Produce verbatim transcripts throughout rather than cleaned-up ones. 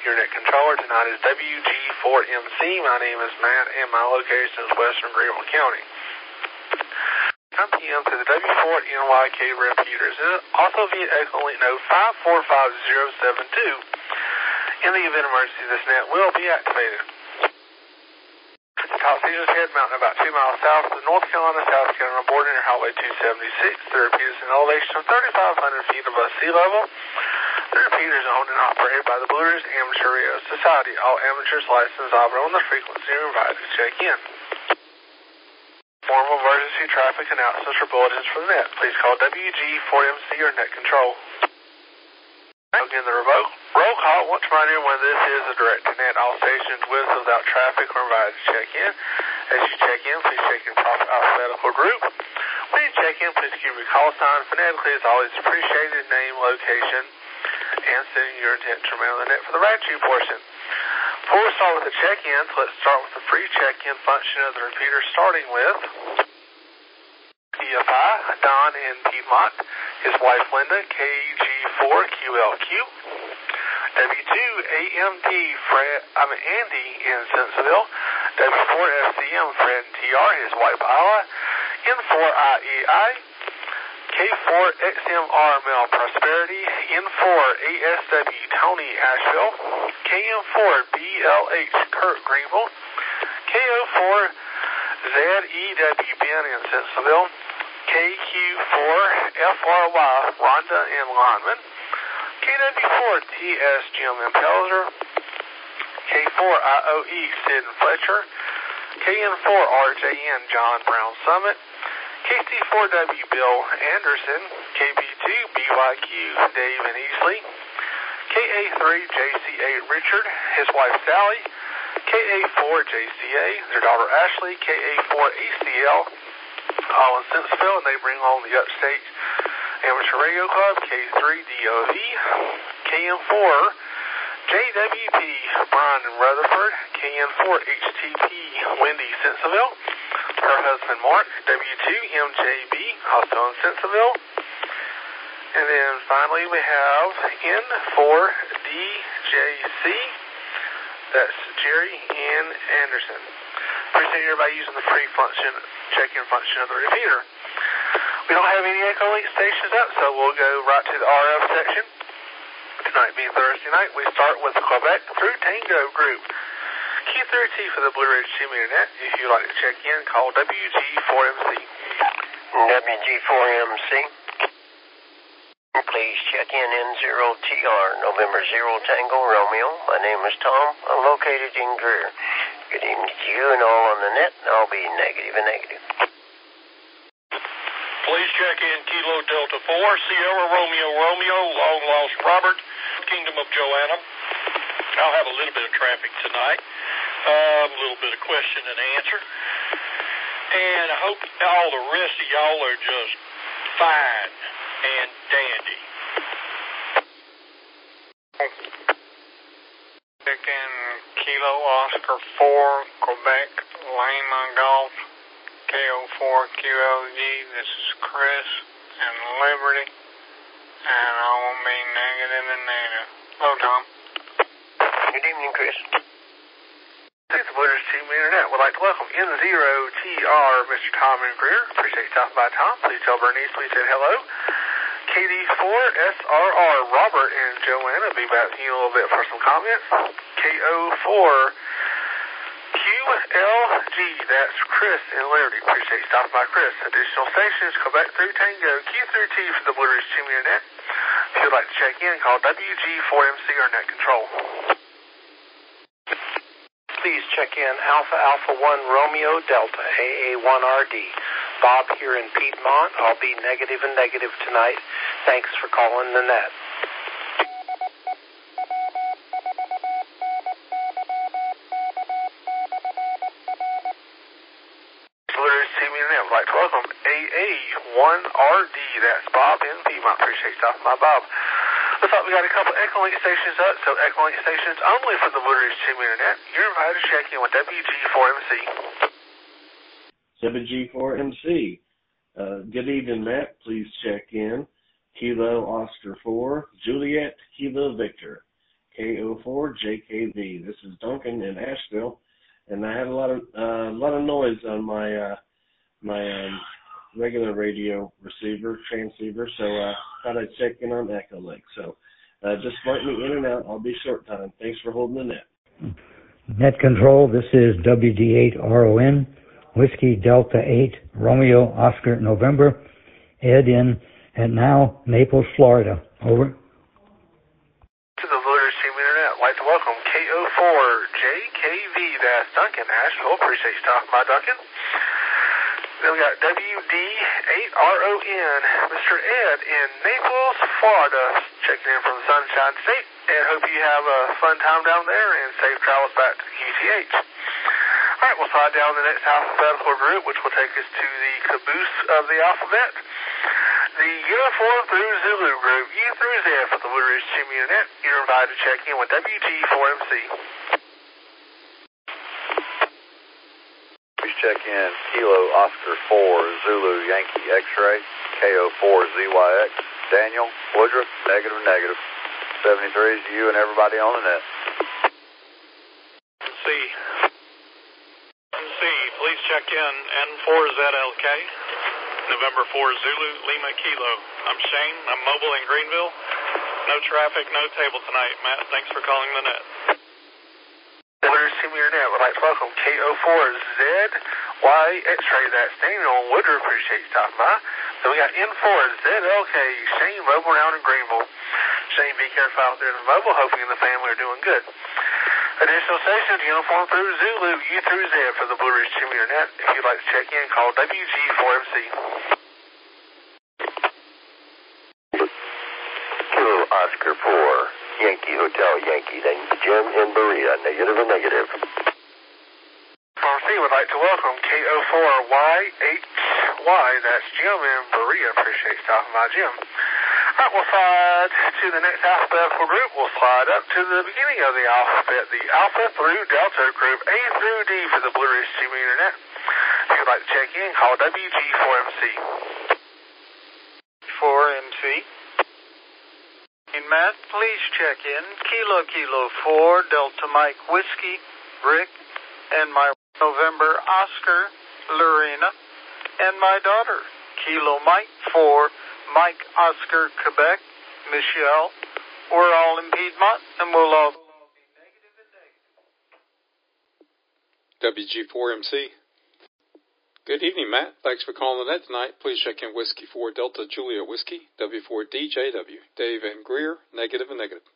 your net controller tonight is W G four M C. My name is Matt, and my location is Western Greenville County. nine P M to the W four N Y K repeaters. Also via Echo Link node five four five zero seven two. In the event of emergency, this net will be activated. The top station is head mountain about two miles south of the North Carolina-South Carolina border near Highway two seventy-six. The repeater is an elevation of thirty-five hundred feet above sea level. The repeater is owned and operated by the Blue Ridge Amateur Radio Society. All amateurs licensed operate on the frequency are invited to check in. Formal emergency traffic announcements or bulletins for the net. Please call W G four M C or net control. Again, the remote roll call. Want to remind everyone this is a direct to net. All stations with or without traffic are invited to check in. As you check in, please check in proper alphabetical group. When you check in, please give your call sign. Phonetically is always appreciated. Name, location, and sending your intent to remain on the net for the right to portion. Before we start with the check-ins, let's start with the free check-in function of the repeater, starting with D F I, Don in Piedmont, his wife Linda, K G four Q L Q, W two A M D, Fred, I mean Andy in Simpsonville, W four F C M, Fred and T R, his wife Isla, N four I E I, K four X M R Mel Prosperity, N four A S W Tony Asheville, K M four B L H Kurt Greenville, K O four Z E W Ben in Simpsonville, K Q four F R Y Rhonda in Lineman, K W four T S Jim in Pelzer, K four I O E Sid and Fletcher, K N four R J N John Brown Summit, K C four W Bill Anderson, K B two B Y Q Dave and Easley, K A three J C eight Richard, his wife Sally, K A four J C A, their daughter Ashley, K A four A C L, all in Simpsonville, and they bring home the Upstate Amateur Radio Club, K three D O V, K M four J W P Brian in Rutherford, K N four H T P Wendy Simpsonville, her husband Mark, W two M J B, also in Simpsonville. And then finally we have N four D J C, that's Jerry N. Anderson. Appreciate everybody using the free function, check-in function of the repeater. We don't have any Echo Link stations up, so we'll go right to the R F section. Tonight being Thursday night, we start with the Quebec through Tango group. Key through T for the Blue Ridge two meter net. If you'd like to check in, call W G four M C. W G four M C. Please check in N zero T R, November zero Tango Romeo. My name is Tom. I'm located in Greer. Good evening to you and all on the net. I'll be negative and negative. Please check in Kilo Delta four, Sierra Romeo Romeo, Long Lost Robert, Kingdom of Joanna. I'll have a little bit of traffic tonight, uh, a little bit of question and answer. And I hope all the rest of y'all are just fine and dandy. Check in Kilo Oscar four, Quebec, Lima Golf, K O four Q L G. This is Chris and Liberty, and I will be negative and negative. Hello, Tom. Good evening, Chris. It's the Blue Ridge two meter net. We'd like to welcome N zero T R, Mister Tom in Greer. Appreciate you stopping by, Tom. Please tell Bernice we said hello. K D four S R R, Robert and Joanna. Be back to you in a little bit for some comments. K O four Q L G, that's Chris in Liberty. Appreciate you stopping by, Chris. Additional stations, Quebec through Tango, Q through T for the Blue Ridge two meter net. If you'd like to check in, call W G four M C or net control. Please check in Alpha Alpha one Romeo Delta A A one R D. Bob here in Piedmont. I'll be negative and negative tonight. Thanks for calling the net. I'd like to welcome A A one R D. That's Bob in Piedmont. Appreciate you stopping by, Bob. Looks like we got a couple Echo Link stations up, so Echo Link stations only for the Blue Ridge two meter net. You're invited to check in with W G four M C. W G four M C. Uh, good evening, Matt. Please check in Kilo Oscar four, Juliet Kilo Victor, K K O four J K V. This is Duncan in Asheville, and I had a lot of uh, a lot of noise on my uh, my um, regular radio receiver transceiver, so I uh, thought I'd check in on Echolink. So uh, just mark me in and out. I'll be short time. Thanks for holding the net. Net control. This is W D eight R O N Whiskey Delta eight Romeo Oscar November. Ed in at now Naples, Florida. Over. To the Voters Team Internet, I'd like to welcome K O four J K V. That's Duncan, Asheville. Appreciate you stopping by, Duncan. Then we got W D eight R O N, Mister Ed in Naples, Florida, checking in from the Sunshine State. Ed, hope you have a fun time down there and safe travels back to Q T H. All right, we'll slide down the next alphabetical group, which will take us to the caboose of the alphabet. The Uniform through Zulu group, U through Z for the Blue Ridge Team Internet. You're invited to check in with W G four M C. Please check in Kilo Oscar four Zulu Yankee X-ray K O four Z Y X. Daniel Woodruff, negative, negative. seventy-three is you and everybody on the net. C. C, please check in N four Z L K. November four Zulu, Lima Kilo. I'm Shane. I'm mobile in Greenville. No traffic, no table tonight. Matt, thanks for calling the net. Woodruff Team Internet would like to welcome K O four Z Y X-ray. That's Daniel Woodruff. Appreciate you stopping by. So we got N four Z L K, Shane, mobile down in Greenville. Shane, be careful out there in the mobile. Hoping you and the family are doing good. Additional stations, Uniform through Zulu, U through Z for the Blue Ridge Team Internet. If you'd like to check in, call W G four M C. Kilo Oscar four, Yankee Hotel Yankee, then Jim in Berea, negative and negative. From C would like to welcome K O four Y H Y, that's Jim in Berea. Appreciate you stopping by, Jim. All right, we'll slide to the next alphabetical group. We'll slide up to the beginning of the alphabet, the Alpha through Delta group, A through D for the Blue Ridge Team Internet. If you'd like to check in, call W G four M C. four M C. And Matt, please check in Kilo Kilo four Delta Mike Whiskey, Rick, and my November Oscar, Lorena, and my daughter, Kilo Mike four Mike Oscar Quebec, Michelle. We're all in Piedmont, and we'll all be negative and negative. W G four M C. Good evening, Matt. Thanks for calling the net tonight. Please check in Whiskey four Delta Julia Whiskey, W four D J W. Dave and Greer, negative and negative.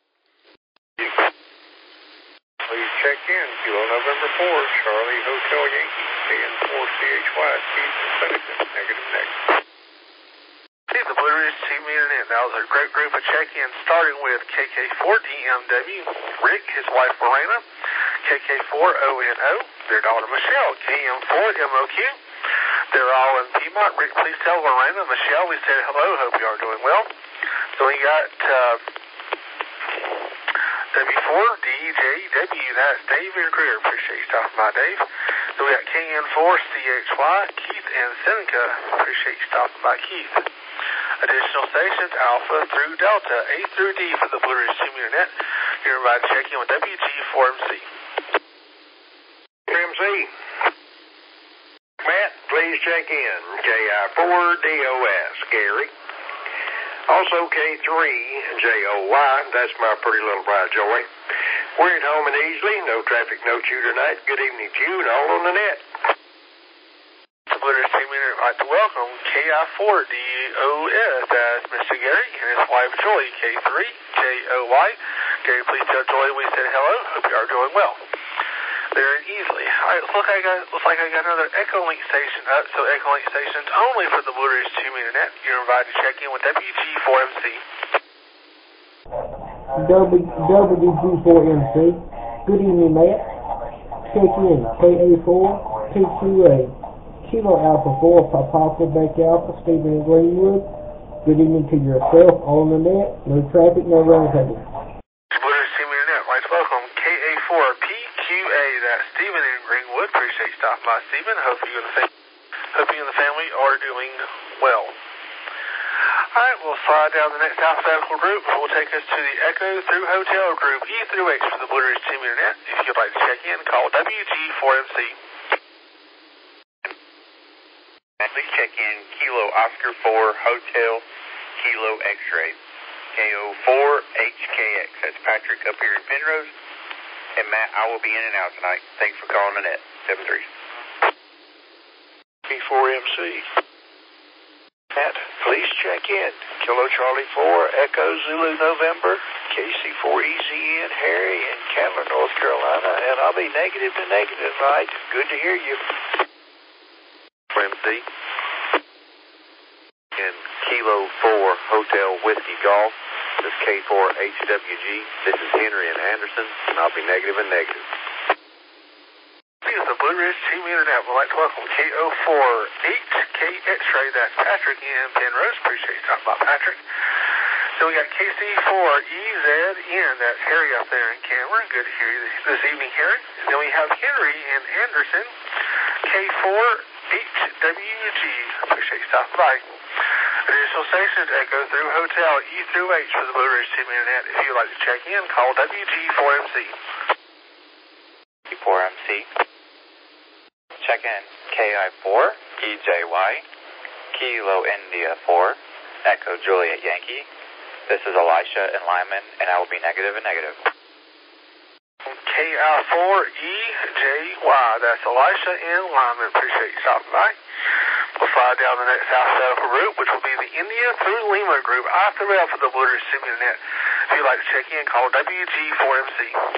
Please check in Kilo November four, Charlie Hotel Yankee, K N four C H Y, Keith and Seneca, negative, negative. Hey, the Blue Ridge Team Internet. That was a great group of check-ins, starting with K K four D M W, Rick, his wife Lorena, K K four O N O, their daughter Michelle, K M four M O Q. They're all in Piedmont. Rick, please tell Lorena, Michelle, we said hello. Hope you are doing well. So we got uh, W four D J W, that's Dave and Greer. Appreciate you stopping by, Dave. So we got K N four C H Y, Keith and Seneca. Appreciate you stopping by, Keith. Additional stations, Alpha through Delta, A through D for the Blue Ridge Team Internet. You're invited to check in with W G four M C. M C. Matt, please check in. K I four D O S, Gary. Also K three J O Y, that's my pretty little bride, Joy. We're at home and easily, no traffic, no chew tonight. Good evening to you and all on the net. The Blue Ridge Team Internet would like to welcome K I four D O S, that's Mister Gary and his wife Joy, K three J O Y. Gary, please tell Joy we said hello. Hope you are doing well. They're in Easley. All right, looks like I got, looks like I got another Echolink station up, so Echolink stations only for the Blue Ridge Team Internet. You're invited to check in with W G four M C. W G four M C. Good evening, Matt. Check in K A four P Q A. Kilo Alpha four, Papa Quebec Alpha, Stephen Greenwood. Good evening to yourself, all on the net. No traffic, no roundtable. Blue Ridge Team Internet, right, welcome K A four P Q A. That's Stephen in Greenwood. Appreciate you stopping by, Stephen. Hope you and the, fam- hope you and the family are doing well. All right, we'll slide down the next alphabetical group, and we'll take us to the Echo through Hotel group E through H for the Blue Ridge Team Internet. If you'd like to check in, call W G four M C. Please check in Kilo Oscar four Hotel Kilo X-Ray K O four H K X. That's Patrick up here in Penrose. And Matt, I will be in and out tonight. Thanks for calling Annette. seven three. B four M C. Matt, please check in. Kilo Charlie four, Echo Zulu November, K C four E Z N Harry in Candler, North Carolina, and I'll be negative to negative tonight. Good to hear you. four M C. In Kilo four Hotel Whiskey Golf, this is K four H W G. This is Henry and Anderson, and I'll be negative and negative. This is the Blue Ridge Team Internet. We'd like to welcome K O four H K X-Ray. That's Patrick in Penrose. Appreciate you talking about Patrick. So we got K C four E Z N. That's Harry up there in Cameron. Good to hear you this evening, Harry. And then we have Henry and Anderson. K four H W G. Appreciate you stopping by. Additional stations Echo through Hotel E through H for the Blue Ridge Team Internet. If you'd like to check in, call W G four M C. four M C. Check in K I four E J Y Kilo India four Echo Juliet Yankee. This is Elisha and Lyman, and I will be negative and negative. K I four E J Y. That's Elisha and Lyman. Appreciate you stopping by. We'll slide down the next alphabetical route, which will be the India through Lima group, I through L for the Blue Ridge Team Internet. If you'd like to check in, call W G four M C.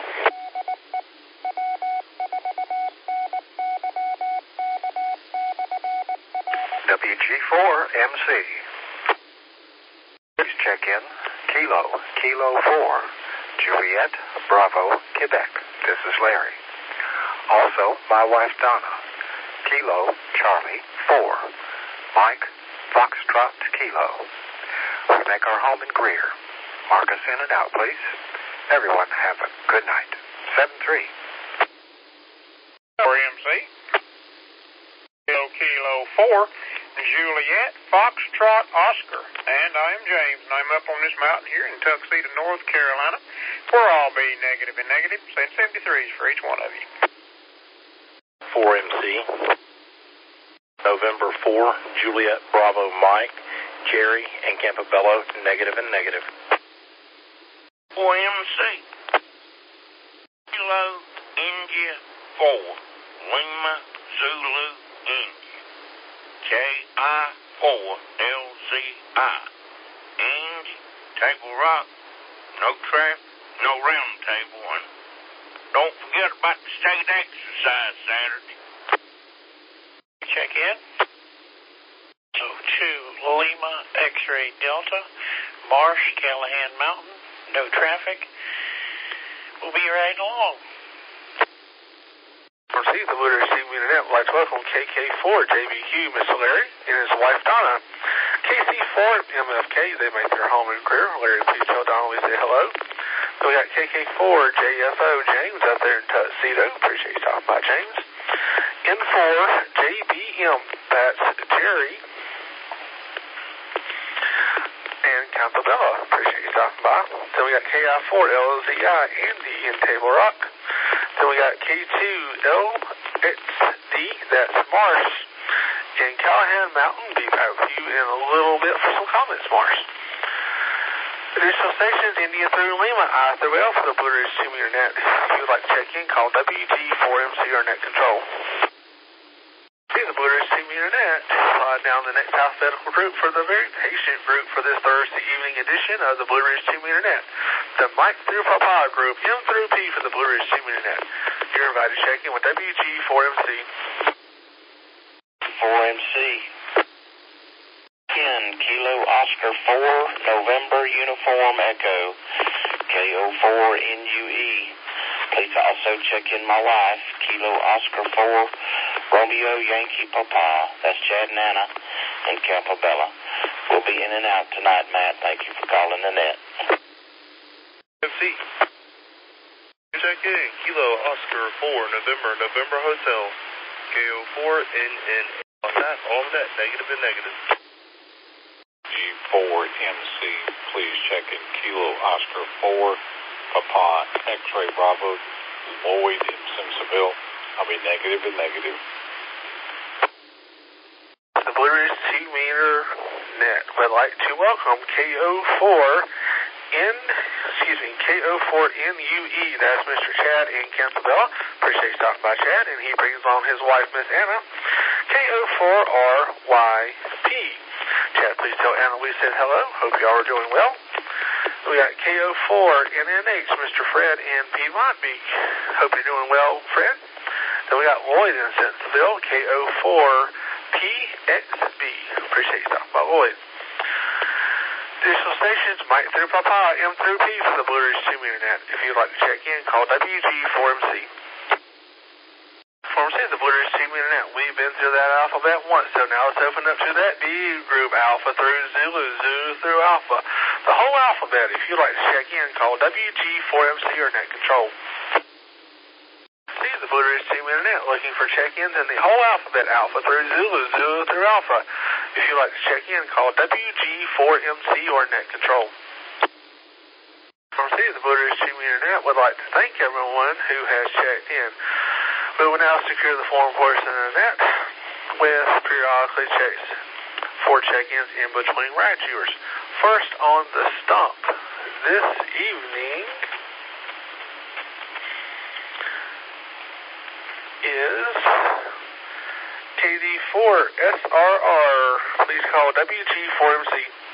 W G four M C. Please check in Kilo, Kilo four, Juliet, Bravo, Quebec. This is Larry. Also, my wife Donna. Kilo, Charlie, four, Mike, Foxtrot, Kilo. We make our home in Greer. Mark us in and out, please. Everyone have a good night. seven three. four M C. Kilo, Kilo four, Juliet, Foxtrot, Oscar. And I am James, and I'm up on this mountain here in Tuxedo, North Carolina, where I'll be negative and negative. Send seventy-threes for each one of you. four M C. November four, Juliet, Bravo, Mike, Jerry, and Campobello, negative and negative. four M C. Kilo, India four, Lima, Zulu, India. K I four L Z I. India, Table Rock, no traffic, no round table, and don't forget about the state exercise Saturday. Check in. So to Lima X-Ray Delta, Marsh, Callahan Mountain, no traffic. We'll be right along. Receive the Blue Ridge Team Internet. We'd like to welcome K K four J B Q, Mister Larry, and his wife Donna. K C four M F K, they make their home in Greer. Larry, please tell Donna we say hello. So we got K K four J F O James up there in Tuxedo. Appreciate you stopping by, James. N four J B M, that's Jerry. And Campobello, appreciate you stopping by. Then we got K I four L Z I, Andy in Table Rock. Then we got K two L X D, that's Marsh. In Callahan Mountain, be back with you in a little bit for some comments, Marsh. Additional stations, India through Lima, I through L for the Blue Ridge Team Internet. If you would like to check in, call W G four M C or Net Control. Hey, the Blue Ridge Team Internet. Slide down the next alphabetical group for the very patient group for this Thursday evening edition of the Blue Ridge Team Internet. The Mike through Papa group, M through P for the Blue Ridge Team Internet. You're invited to check in with W G four M C. four M C. ten Kilo Oscar four, November Uniform Echo, K O four N U E. Please also check in my wife, Kilo Oscar four, Romeo Yankee Papa. That's Chad and Anna in Campobello. We'll be in and out tonight, Matt. Thank you for calling the net. M C. Check in, Kilo Oscar four, November, November Hotel, K O four N N. On that, all of that, negative and negative. G four M C. Please check in Kilo Oscar four, Papa X-Ray Bravo, Lloyd in Simpsonville. I'll be negative and negative. The Blue Ridge two meter net would like to welcome K O four N, excuse me, K O four N U E. That's Mister Chad in Campbell. Appreciate you stopping by, Chad, and he brings on his wife, Miss Anna. K O four R Y P. Chad, please tell Anna we said hello. Hope y'all are doing well. We got K O four N N H, Mister Fred in Piedmont Beach. Hope you're doing well, Fred. Then we got Lloyd in Simpsonville, K O four P X B. Appreciate you stopping by, Lloyd. Additional stations, Mike through Papa, M through P for the Blue Ridge two meter net. If you'd like to check in, call W G four M C. four M C, the Blue Ridge two meter net. We've been through that alphabet once, so now let's open up to that B group, Alpha through Zulu, Zulu through Alpha. The whole alphabet. If you'd like to check in, call W G four M C or Net Control. See, the Blue Ridge two meter net, looking for check-ins in the whole alphabet, Alpha through Zulu, Zulu through Alpha. If you'd like to check in, call W G four M C or Net Control. four M C, the Blue Ridge two meter net would like to thank everyone who has checked in. We will now secure the form portion of the net with periodically checks for check-ins in between ride viewers. First on the stump this evening is K D four S R R. Please call W G four M C.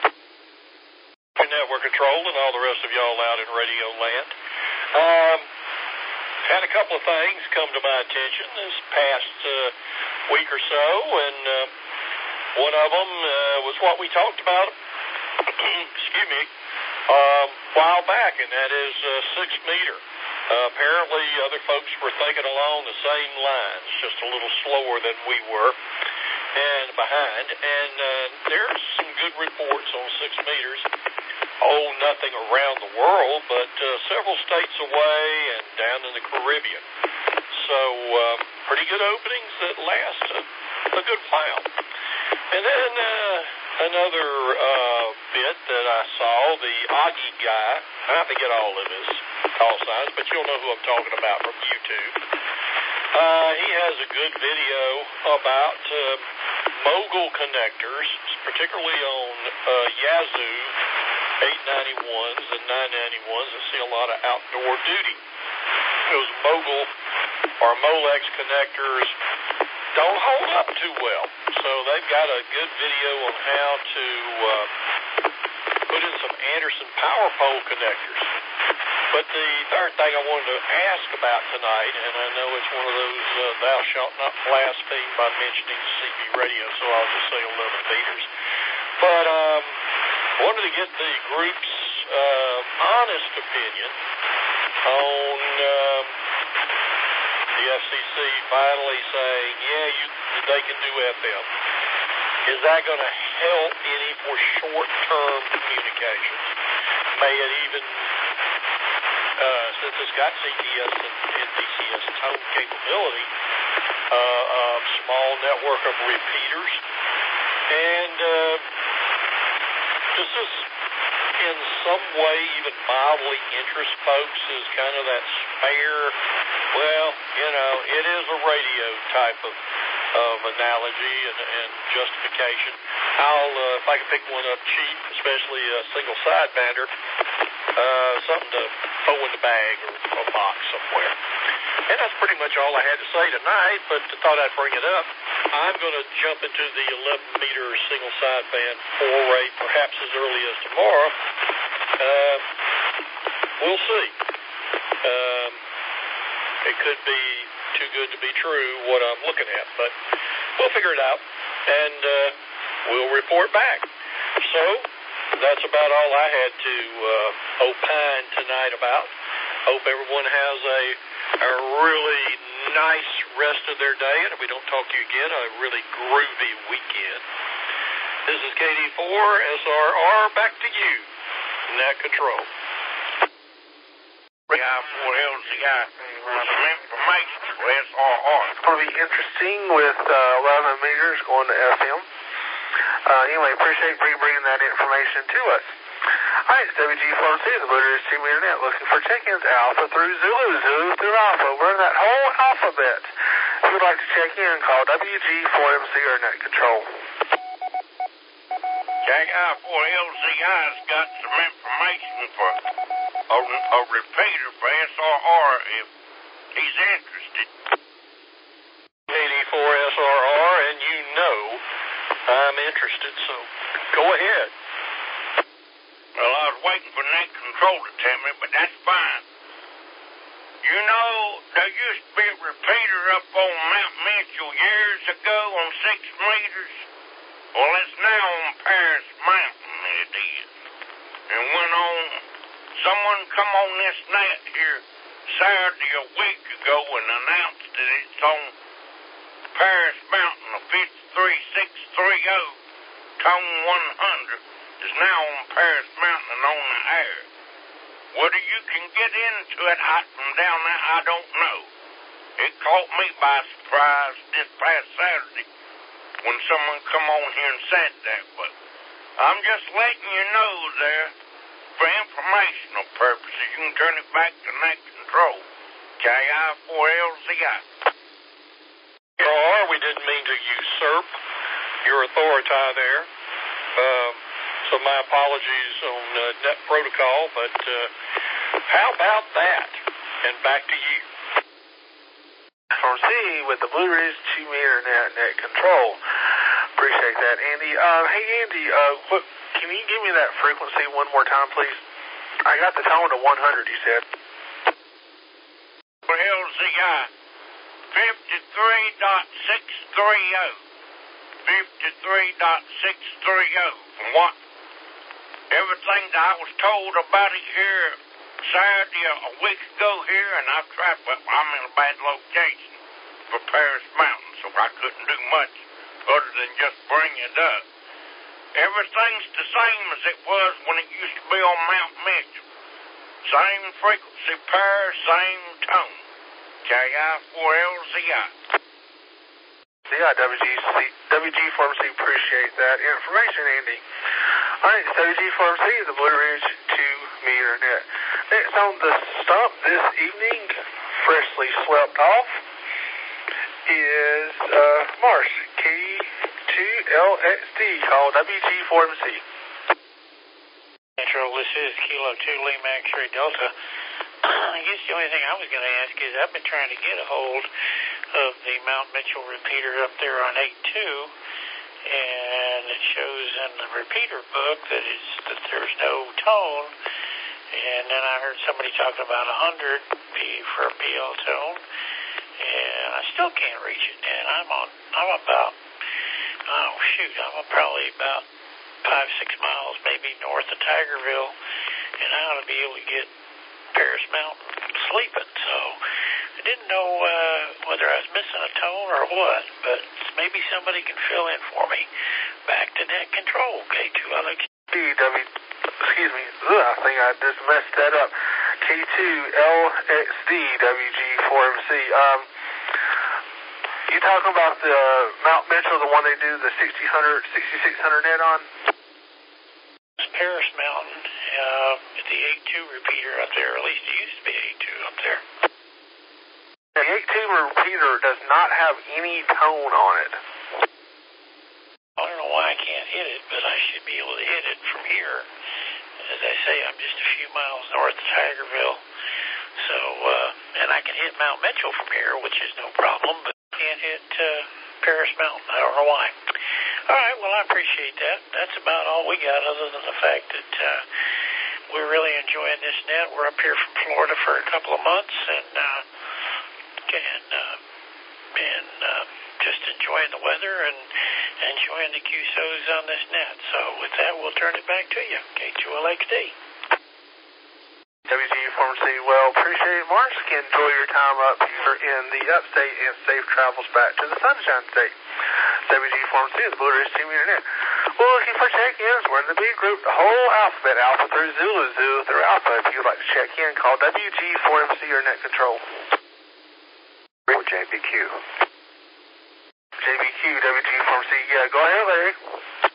Network Control and all the rest of y'all out in radio land. Um, had a couple of things come to my attention this past uh, week or so, and uh, one of them uh, was what we talked about, excuse me, um, a while back, and that is uh, six meter. Uh, apparently, other folks were thinking along the same lines, just a little slower than we were and behind. And uh, there's some good reports on six meters. Oh, nothing around the world, but uh, several states away and down in the Caribbean. So, uh, pretty good openings that last a, a good while. And then uh, another uh, bit that I saw, the Augie guy, I forget all of his call signs, but you'll know who I'm talking about from YouTube. Uh, he has a good video about uh, mogul connectors, particularly on uh, Yazoo eight ninety-ones and nine ninety-ones that see a lot of outdoor duty. Those mogul or Molex connectors don't hold up too well. So they've got a good video on how to uh, put in some Anderson power pole connectors. But the third thing I wanted to ask about tonight, and I know it's one of those uh, thou shalt not blaspheme by mentioning C B radio, so I'll just say eleven meters. But um, wanted to get the group's uh, honest opinion on um, the F C C finally saying, yeah, you, they can do F M. Is that going to help any for short-term communications? May it even, uh, since it's got C B S and N B C S tone capability, uh, a small network of repeaters? And uh, does this in some way even mildly interest folks as kind of that spare, well, you know, it is a radio type of of analogy and, and justification. I'll, uh, if I can pick one up cheap, especially a single sidebander, uh, something to throw in the bag or a box somewhere. And that's pretty much all I had to say tonight, but I thought I'd bring it up. I'm going to jump into the eleven meter single sideband foray perhaps as early as tomorrow. Uh, we'll see. Um, it could be too good to be true what I'm looking at, but we'll figure it out, and uh, we'll report back. So that's about all I had to uh, opine tonight about. Hope everyone has a, a really nice rest of their day, and if we don't talk to you again, a really groovy weekend. This is K D four S R R, back to you, Net Control. It's going to be interesting with uh, eleven meters going to F M. Uh, anyway, appreciate you bringing that information to us. All right, it's W G four M C, the Blue Ridge Team Internet, looking for check-ins Alpha through Zulu, Zulu through Alpha. We're in that whole alphabet. If you'd like to check in, call W G four M C or Net Control. J I four L Z I's got some information for a, a repeater for S R R if he's interested. eighty-four S R R, and you know I'm interested, so go ahead. Well, I was waiting for Net Control to tell me, but that's fine. You know, there used to be a repeater up on Mount Mitchell years ago on six meters. Well, it's now on Paris Mountain, it is. And went on, someone come on this net here Saturday a week ago and announced that it's on Paris Mountain, a fifty-three six thirty, tone one hundred, is now on Paris Mountain and on the air. Whether you can get into it hot from down there, I don't know. It caught me by surprise this past Saturday when someone come on here and said that, but I'm just letting you know there, for informational purposes, you can turn it back to Net Control, J I four L Z I. Or we didn't mean to usurp your authority there. Um, so my apologies on uh, net protocol, but uh, how about that? And back to you. From C with the Blue Ridge Team Internet Net Control. Appreciate that, Andy. Uh, hey, Andy, uh, what, can you give me that frequency one more time, please? I got the tone to one hundred, you said. L Z I, fifty-three point six thirty. fifty-three point six thirty. From what? Everything that I was told about it here Saturday a week ago here, and I've tried, but I'm in a bad location for Paris Mountain, so I couldn't do much other than just bring it up. Everything's the same as it was when it used to be on Mount Mitchell. Same frequency pair, same tone. J I four L Z I. Yeah, W G C, W G four M C, appreciate that information, Andy. All right, it's W G four M C, the Blue Ridge two meter net. Next on the stump this evening, freshly swept off, is uh, Marsh, K two L X D, call W G four M C. Metro, this is Kilo two Lima X-Ray Delta. I guess the only thing I was going to ask is I've been trying to get a hold of the Mount Mitchell repeater up there on eight two, and it shows in the repeater book that it's that there's no tone, and then I heard somebody talking about one hundred P for a P L tone, and I still can't reach it, and I'm on, I'm about, oh shoot, I'm probably about five, six miles maybe north of Tigerville, and I ought to be able to get Paris Mountain sleeping, so I didn't know uh, whether I was missing a tone or what, but maybe somebody can fill in for me. Back to Net Control, K two L X D. W, excuse me, ugh, I think I just messed that up. K two L X D, W G four M C. Um, you talking about the uh, Mount Mitchell, the one they do the sixty hundred, sixty-six hundred net on? Paris Mountain, uh, the eight two repeater up there, at least it used to be eight two up there. The eight two repeater does not have any tone on it. I don't know why I can't hit it, but I should be able to hit it from here. As I say, I'm just a few miles north of Tigerville, so, uh, and I can hit Mount Mitchell from here, which is no problem, but I can't hit uh, Paris Mountain. I don't know why. All right, well, I appreciate that. That's about all we got, other than the fact that uh, we're really enjoying this net. We're up here from Florida for a couple of months, and uh, and uh, and uh, just enjoying the weather and enjoying the Q S Os on this net. So with that, we'll turn it back to you, K two L X D. W G four M C, well, appreciate it, Marsh. Enjoy your time up here in the upstate and safe travels back to the Sunshine State. W G four M C, the Blue Ridge Team Internet. We're looking for check-ins. We're in the B group, the whole alphabet, Alpha through Zulu, Zulu through Alpha. If you'd like to check in, call W G four M C or Net Control. Or J B Q. J B Q, W G four M C, yeah, go ahead, Larry.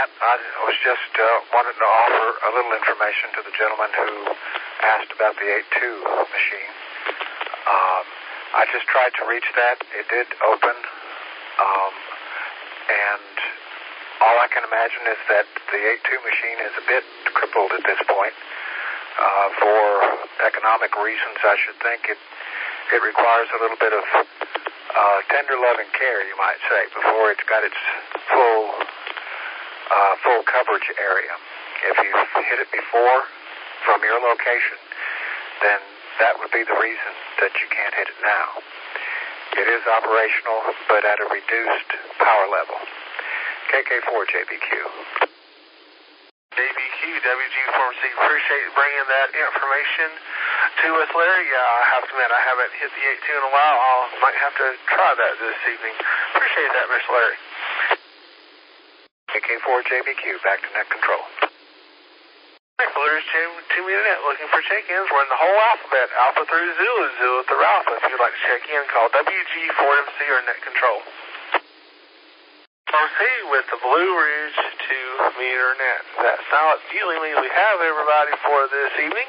Matt. I was just uh, wanted to offer a little information to the gentleman who asked about the eight two machine. Um, I just tried to reach that. It did open, um, and all I can imagine is that the eight two machine is a bit crippled at this point. Uh, for economic reasons, I should think it it requires a little bit of uh, tender loving care, you might say, before it's got its full uh, full coverage area. If you've hit it before from your location, then that would be the reason that you can't hit it now. It is operational, but at a reduced power level. K K four J B Q. J B Q, W G four M C, appreciate bringing that information to us, Larry. Yeah, I have to admit, I haven't hit the eight two in a while. I might have to try that this evening. Appreciate that, Mister Larry. K K four J B Q, back to net control. Floaters two meter net, looking for check-ins. We're in the whole alphabet, Alpha through Zulu, Zulu through Alpha. If you'd like to check in, call W G four M C or net control. four M C with the Blue Ridge two meter net. That silent fueling means we have everybody for this evening.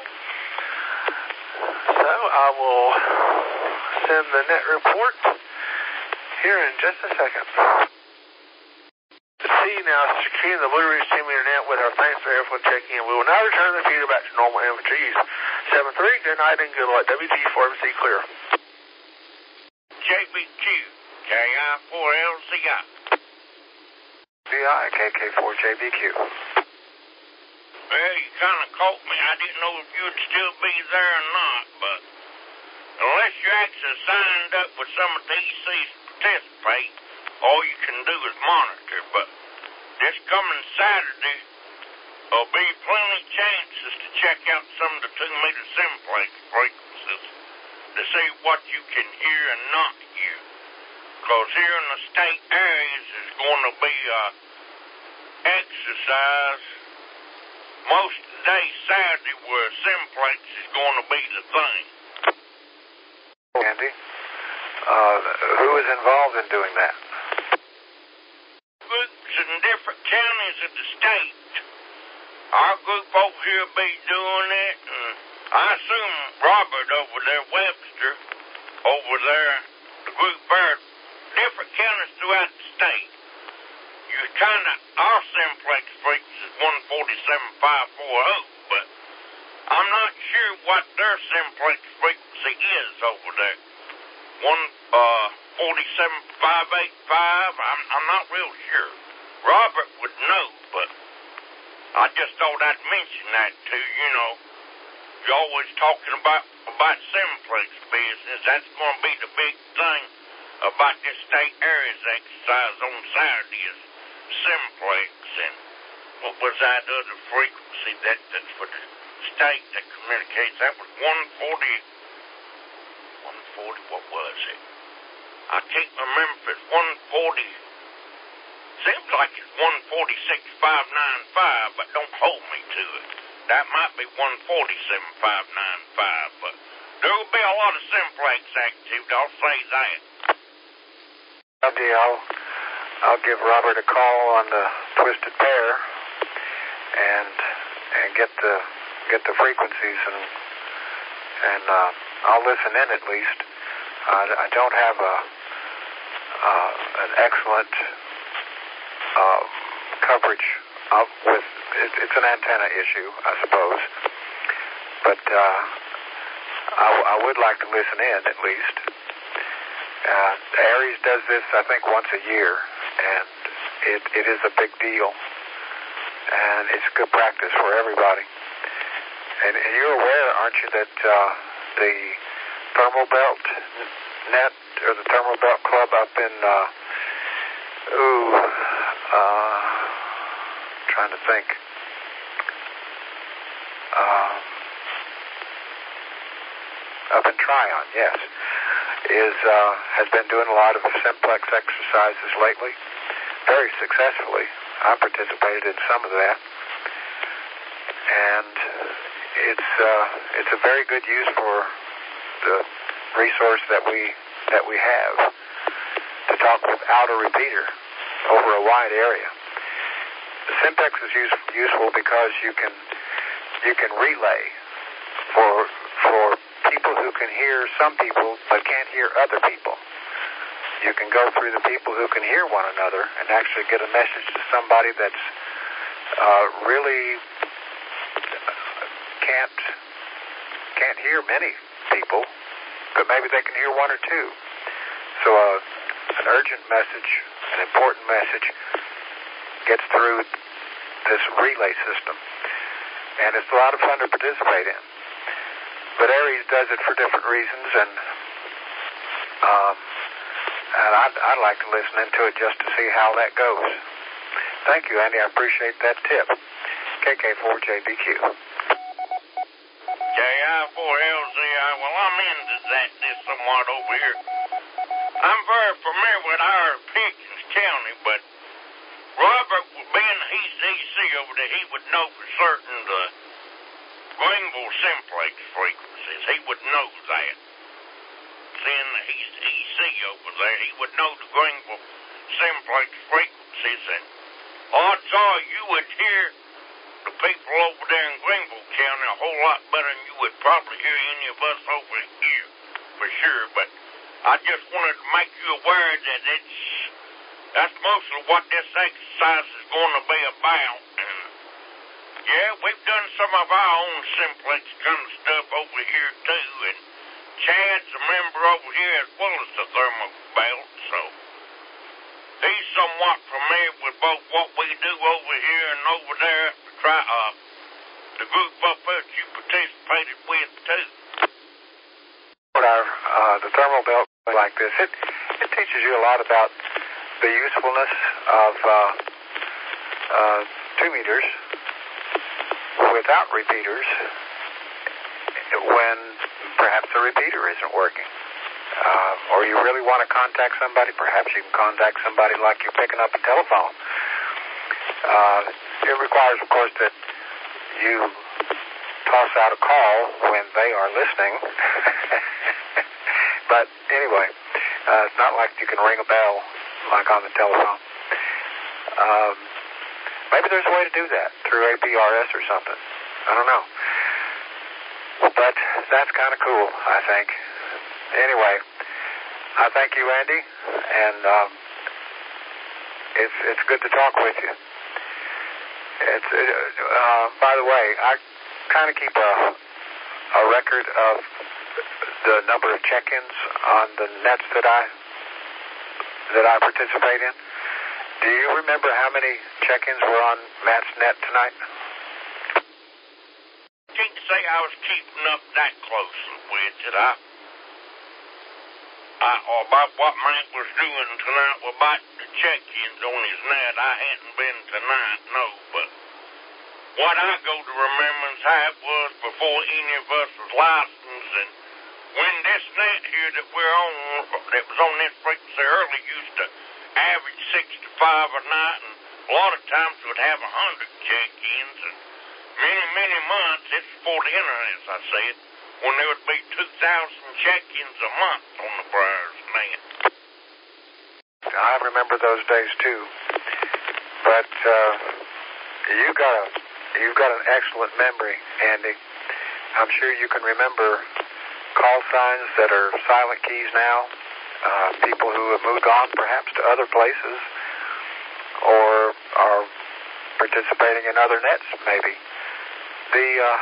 So I will send the net report here in just a second. C now securing the Blue Ridge two meter net with our thanks for everyone checking in. We will now return the feeder back to normal infantry use. seven three, good night and good luck. W G four M C clear. J B Q, K I four L C I. C I, K K four J B Q. Well, you kind of caught me. I didn't know if you'd still be there or not, but unless you actually signed up with some of D C's to participate, all you can do is monitor. But this coming Saturday, there'll be plenty of chances to check out some of the two meter simplex frequencies to see what you can hear and not hear. Because here in the state areas is going to be a exercise most of the day Saturday where simplex is going to be the thing. Andy, uh, who is involved in doing that? Groups in different counties of the state. Our group over here will be doing it, and I assume Robert over there, Webster, over there, the group there, different counties throughout the state. You kind of, our simplex frequency is one forty-seven five forty, but I'm not sure what their simplex frequency is over there. One uh, forty-seven five eighty-five, I'm, I'm not real sure. Robert would know, but I just thought I'd mention that too, you know. You're always talking about, about simplex business. That's going to be the big thing about this state areas exercise on Saturday is simplex. And what was that other frequency that, that's for the state that communicates? That was one forty, one forty, what was it? I can't remember if it's one forty. Seems like it's one forty-six five ninety-five, but don't hold me to it. That might be one forty-seven five ninety-five, but there will be a lot of simplex activity, I'll say that. Okay, I'll, I'll give Robert a call on the Twisted Pair and and get the get the frequencies and and uh, I'll listen in at least. Uh, I don't have a uh, an excellent uh, coverage of with it, it's an antenna issue, I suppose, but uh, I, I would like to listen in at least. Uh, Aries does this, I think, once a year, and it, it is a big deal, and it's good practice for everybody. And, and you're aware, aren't you, that uh, the Thermal Belt Net, or the Thermal Belt Club up in, uh, ooh, uh, trying to think, um, up in Tryon, yes, is uh, has been doing a lot of simplex exercises lately, very successfully. I participated in some of that, and it's uh, it's a very good use for the resource that we that we have to talk without a repeater over a wide area. Simplex is use, useful because you can you can relay for for people who can hear some people but can't hear other people. You can go through the people who can hear one another and actually get a message to somebody that's uh, really can't can't hear many people, but maybe they can hear one or two. So uh, an urgent message, an important message, gets through this relay system, and it's a lot of fun to participate in. But Aries does it for different reasons, and um, and I'd, I'd like to listen into it just to see how that goes. Thank you, Andy. I appreciate that tip. K K four J B Q. J I four L Z I, well, I'm into that this somewhat over here. I'm very familiar with our Pickens County, but Robert, being he's D C over there, he would know for certain the Greenville simplex frequencies. He would know that. Seeing that he's D C over there, he would know the Greenville simplex frequencies, and odds are you would hear the people over there in Greenville County a whole lot better than you would probably hear any of us over here, for sure. But I just wanted to make you aware that it's that's mostly what this exercise is going to be about. And yeah, we've done some of our own simplex kind of stuff over here too, and Chad's a member over here as well as the thermal belt, so he's somewhat familiar with both what we do over here and over there. Try uh, the group up there that you participated with too. Our, uh, the thermal belt like this, it, it teaches you a lot about the usefulness of uh, uh, two meters without repeaters when perhaps the repeater isn't working. Uh, or you really want to contact somebody, perhaps you can contact somebody like you're picking up a telephone. Uh, it requires, of course, that you toss out a call when they are listening. But anyway, uh, it's not like you can ring a bell like on the telephone. Um, maybe there's a way to do that through A P R S or something. I don't know. But that's kind of cool, I think. Anyway, I thank you, Andy, and um, it's it's good to talk with you. It's uh, by the way, I kind of keep a a record of the number of check-ins on the nets that I that I participate in. Do you remember how many check-ins were on Matt's net tonight? I can't say I was keeping up that closely with it. I, I or about what Matt was doing tonight about the check-ins on his net. I hadn't been tonight, no, but what I go to remembrance how it was before any of us was licensed, and when this net here that we're on, that was on this frequency early, used to average sixty-five a night, and a lot of times would have one hundred check-ins, and many, many months, it's before the internet, as I said, when there would be two thousand check-ins a month on the Briars net. I remember those days too, but uh, you got a, you've got an excellent memory, Andy. I'm sure you can remember call signs that are silent keys now, uh, people who have moved on perhaps to other places or are participating in other nets maybe. The uh,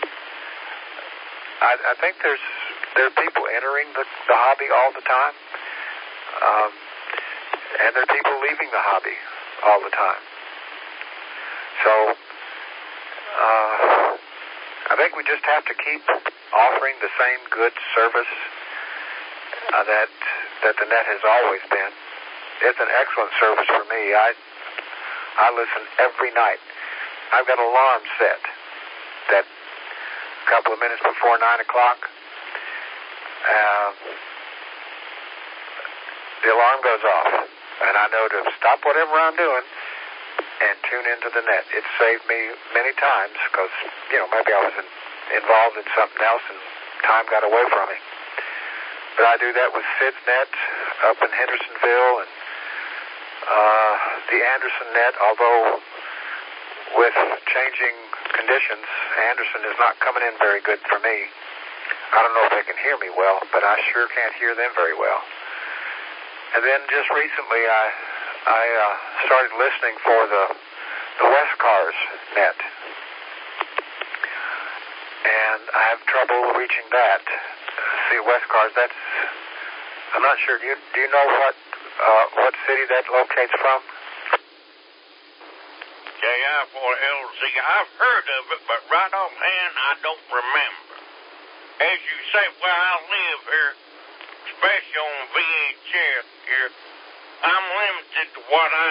I, I think there's there are people entering the, the hobby all the time, um, and there are people leaving the hobby all the time. So uh, I think we just have to keep offering the same good service uh, that that the net has always been. It's an excellent service for me. I I listen every night. I've got an alarm set that a couple of minutes before nine o'clock, uh, the alarm goes off, and I know to stop whatever I'm doing and tune into the net. It saved me many times because, you know, maybe I was in, involved in something else and time got away from me. But I do that with Sid's net up in Hendersonville, and uh, the Anderson net, although with changing conditions, Anderson is not coming in very good for me. I don't know if they can hear me well, but I sure can't hear them very well. And then just recently I I uh, started listening for the the West Cars net. And I have trouble reaching that. See, West Cars, that's, I'm not sure, do you, do you know what uh, what city that locates from? K I four L Z, I've heard of it, but right offhand I don't remember. As you say, where I live here, especially on V H F here, I'm limited to what I,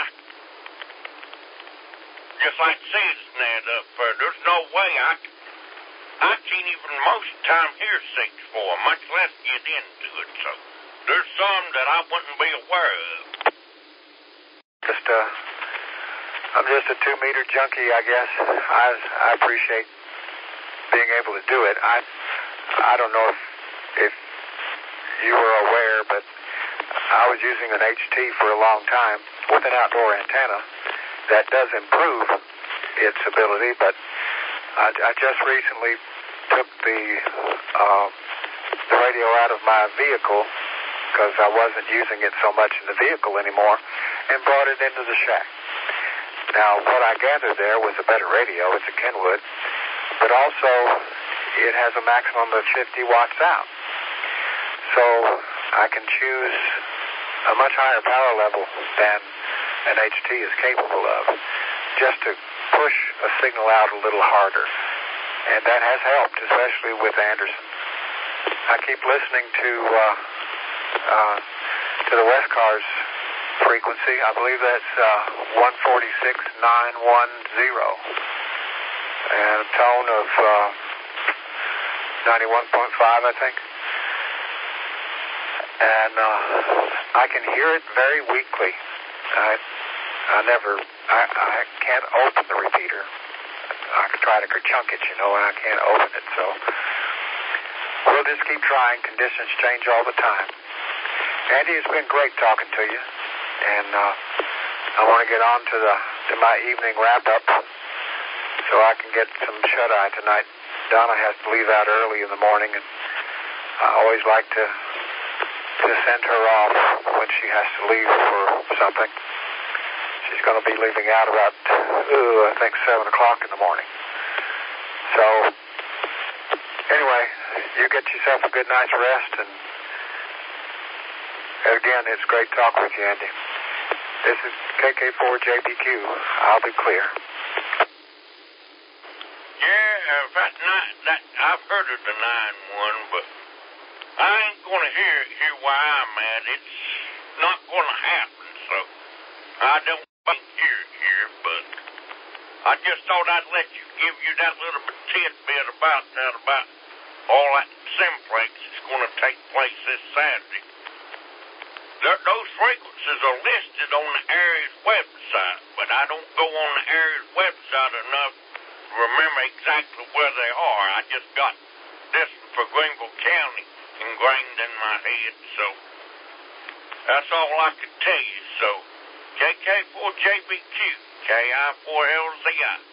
just like CitizenNet up there. There's no way I can, I can't even most of the time hear six four, much less get into it. So there's some that I wouldn't be aware of. Just uh, I'm just a two-meter junkie, I guess. I I appreciate being able to do it. I I don't know if if you were aware, but I was using an H T for a long time with an outdoor antenna. That does improve its ability, but I, I just recently took the uh, the radio out of my vehicle because I wasn't using it so much in the vehicle anymore, and brought it into the shack. Now, what I gathered there was a better radio. It's a Kenwood, but also it has a maximum of fifty watts out. So I can choose a much higher power level than an H T is capable of, just to push a signal out a little harder. And that has helped, especially with Anderson. I keep listening to uh, uh, to the West Cars frequency. I believe that's uh, one forty-six nine ten, and a tone of uh, ninety-one point five, I think. And uh, I can hear it very weakly. I I never, I, I can't open the repeater. I can try to kerchunk it, you know, and I can't open it. So we'll just keep trying. Conditions change all the time. Andy, it's been great talking to you. And uh, I want to get on to the to my evening wrap-up so I can get some shut-eye tonight. Donna has to leave out early in the morning, and I always like to to send her off when she has to leave for something. She's going to be leaving out about, uh, I think, seven o'clock in the morning. So, anyway, you get yourself a good night's rest, and again, it's great talking with you, Andy. This is K K four J B Q. I'll be clear. Yeah, that nine, that, I've heard of the nine one, but I ain't going to hear it here where I'm at. It's not going to happen, so I don't hear it here, but I just thought I'd let you give you that little bit tidbit about that, about all that simplex that's going to take place this Saturday. There, those frequencies are listed on the area's website, but I don't go on the area's website enough to remember exactly where they are. I just got this for Greenville County ingrained in my head, so that's all I could tell you. So K K four J B Q, K I four L Z I.